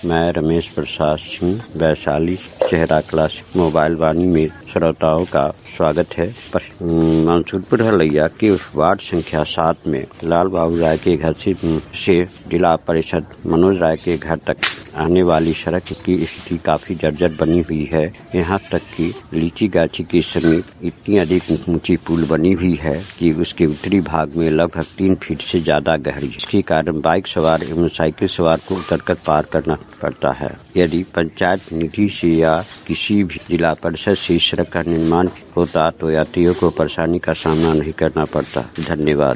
मैं रमेश प्रसाद सिंह वैशाली चेहरा classic mobile वाणी में श्रोताओं का स्वागत है। मंसूरपुर हलैया के वार्ड संख्या 7 में लाल बाबू राय के घर से जिला परिषद मनोज राय के घर तक आने वाली सड़क की स्थिति काफी जर्जर बनी हुई है। यहाँ तक कि लीची गाछी के समीप इतनी अधिक ऊंची पुल बनी हुई है कि उसके उत्तरी भाग में लगभग 3 फीट से ज्यादा गहरी, जिसके कारण बाइक सवार एवं साइकिल सवार को उतरकर पार करना पड़ता है। यदि पंचायत निधि से या किसी भी जिला परिषद से सड़क का निर्माण होता तो यात्रियों को परेशानी का सामना नहीं करना पड़ता। धन्यवाद।